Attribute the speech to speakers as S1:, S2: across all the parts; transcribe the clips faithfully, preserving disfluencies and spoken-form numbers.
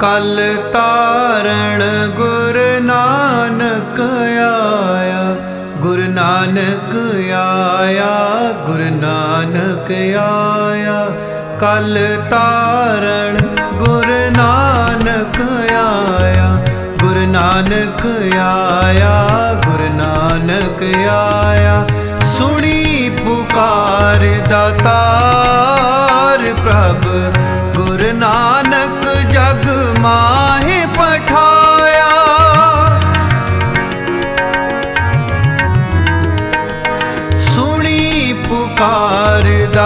S1: कल तारण गुरु नानक आया, गुरु नानक आया, गुरु नानक आया। कल तारण गुरु नानक आया, गुरु नानक आया, गुरु नानक आया। सुनी पुकार दातार प्रभ, गुरु नानक जग माहे पठाया। सुनी पुकार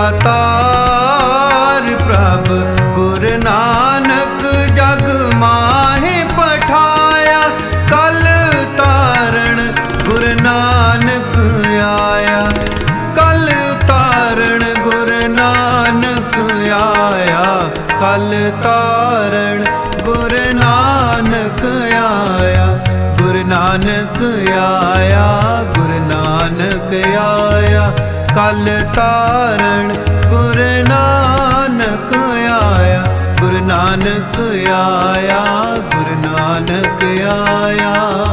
S1: दातार प्रभ, गुरु नानक जग माहे पठाया। कल तारण गुरु नानक आया, कल तारण गुरु नानक आया। कल तारण गुरु नानक आया, गुरु नानक आया, गुरु नानक आया। कल तारण गुरु नानक आया, गुरु नानक आया, गुरु नानक आया।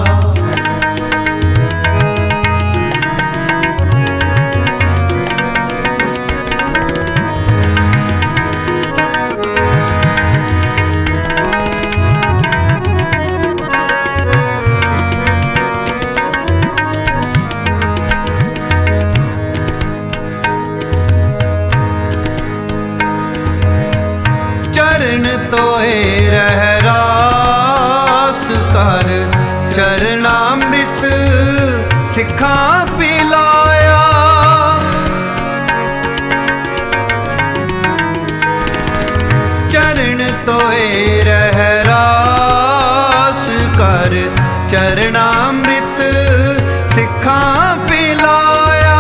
S1: चरण तोए रह रास कर, चरणामृत सिखा पिलाया। चरण तोए रह रास कर, चरणामृत सिखा पिलाया।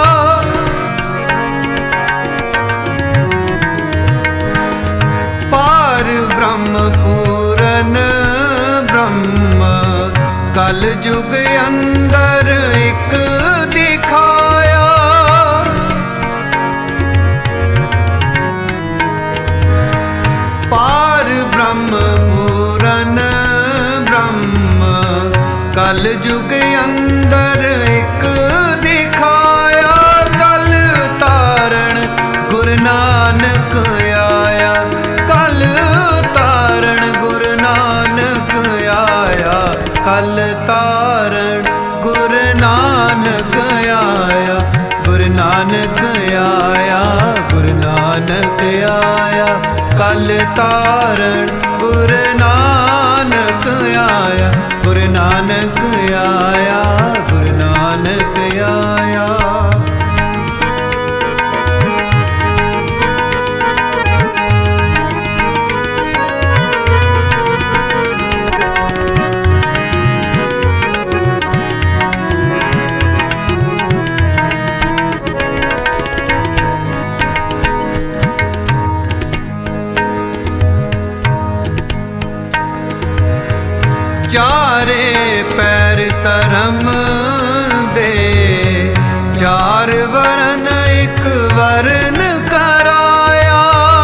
S1: पार ब्रह्म पूरन ब्रह्म, कल जुग अंदर एक दिखाया। पार ब्रह्म पूरन ब्रह्म, कल जुग अंदर एक दिखाया। कल तारण गुरु नानक आया, कल तारण गुरु नानक आया। कल तारण गुरु नानक आया, गुरु नानक आया, गुरु नानक आया। कल तारण गुरु नानक आया, गुरु नानक आया, गुरु नानक आया। चारे पैर धर्म दे, चार वरन एक वरन कराया।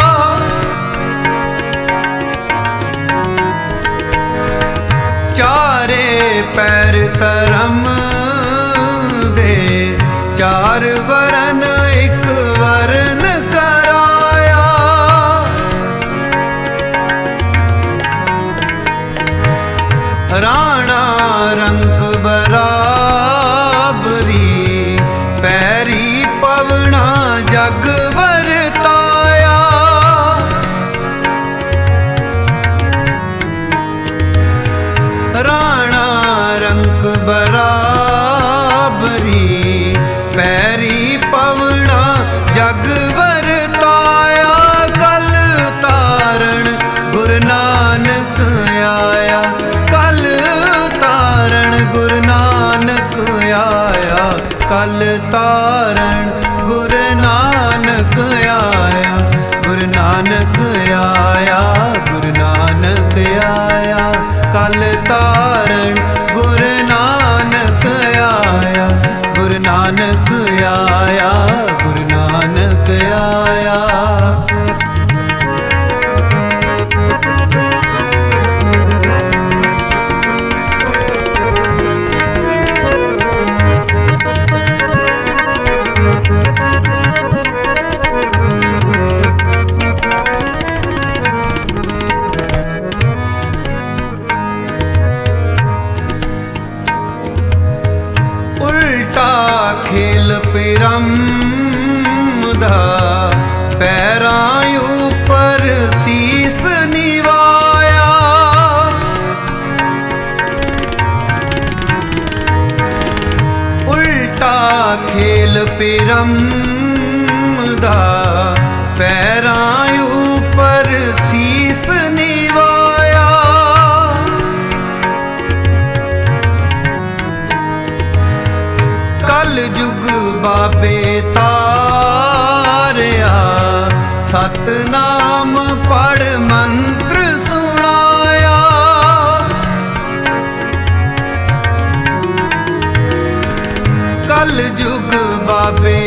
S1: चारे पैर धर्म दे, चार वरन एक वरन कराया। राणा रंग बराबरी, पैरी पवना जग वरताया। राणा रंग बराबरी, पैरी पवना जग वरताया। कल तारण गुरु नानक आया, कल तारण गुरु नानक आया। कल तारण गुरु नानक आया, गुरु नानक आया, गुरु नानक आया। कल तारण गुरु नानक आया, गुरु नानक आया, गुरु नानक आया। ਪਿਰਮਦਾ ਪੈਰਾਂ ਉੱਪਰ ਸੀਸ ਨਿਵਾਇਆ। ਉਲਟਾ ਖੇਲ ਪਿਰਮਦਾ ਪੈਰਾਂ ਉੱਪਰ ਸੀਸ ਨਿਵਾਇਆ। ਕਲ ਜੁਗ ਬਾਬੇ ਤਾਰਿਆ ਸਤਨਾਮ ਪੜ ਮੰਤਰ ਸੁਣਾਇਆ। ਕਲ ਜੁਗ ਬਾਬੇ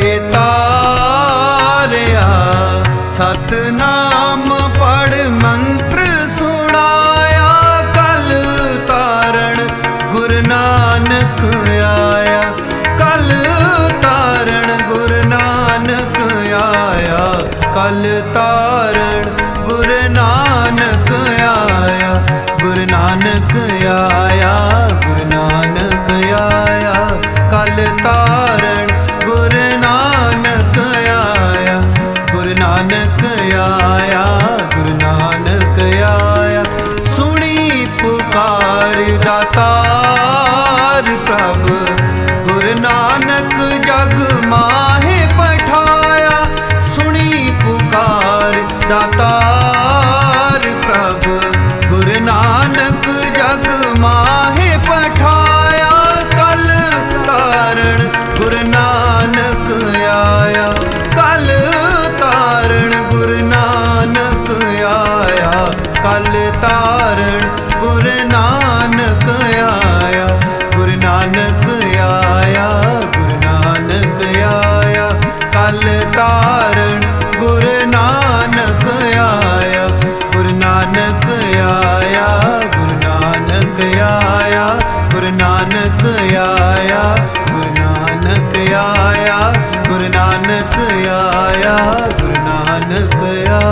S1: ਤਾਰਿਆ ਸਤਨਾਮ ਪੜ ਮੰਤਰ ਸੁਣਾਇਆ। ਕਲ ਤਾਰਨ ਗੁਰੂ ਨਾਨਕ ਆਇਆ। ਕਲ ਤਾਰਨ ਗੁਰੂ ਨਾਨਕ ਆਇਆ। ਕਲ ਤਾਰਨ ਗੁਰੂ ਨਾਨਕ ਆਇਆ। ਗੁਰੂ ਨਾਨਕ ਆਇਆ। ਗੁਰੂ ਨਾਨਕ ਆਇਆ। ਕਲ ਤਾਰਨ ਗੁਰੂ ਨਾਨਕ ਆਇਆ। ਗੁਰੂ ਨਾਨਕ ਆਇਆ। ਗੁਰੂ ਨਾਨਕ ਆਇਆ। ਸੁਣੀ ਪੁਕਾਰ ਦਾਤਾਰ ਪ੍ਰਭ ਗੁਰੂ ਨਾਨਕ ਜਗ ਮਾਹੇ ਪਠਾਇਆ। ਸੁਣੀ ਪੁਕਾਰ ਦਾਤਾਰ ਪ੍ਰਭ ਗੁਰੂ ਨਾਨਕ ਜਗ ਮਾਹੇ ਪਠਾਇਆ। ਕਲ ਤਾਰਨ ਗੁਰੂ ਨਾਨਕ ਆਇਆ। ਕਲ ਤਾਰਨ ਗੁਰੂ ਨਾਨਕ ਆਇਆ। ਕਲ ਤਾਰਨ ਗੁਰੂ ਨਾਨਕ ਆਇਆ। ਗੁਰੂ ਨਾਨਕ ਆਇਆ। ਗੁਰੂ ਨਾਨਕ ਆਇਆ। ਕਲ ਤਾਰਨ ਗੁਰੂ ਨਾਨਕ ਆਇਆ। ਗੁਰੂ ਨਾਨਕ ਆਇਆ। ਗੁਰੂ ਨਾਨਕ ਆਇਆ। ਗੁਰੂ ਨਾਨਕ ਆਇਆ। ਗੁਰੂ ਨਾਨਕ ਆਇਆ। ਗੁਰੂ ਨਾਨਕ ਆਇਆ। ਗੁਰੂ ਨਾਨਕ ਆਇਆ।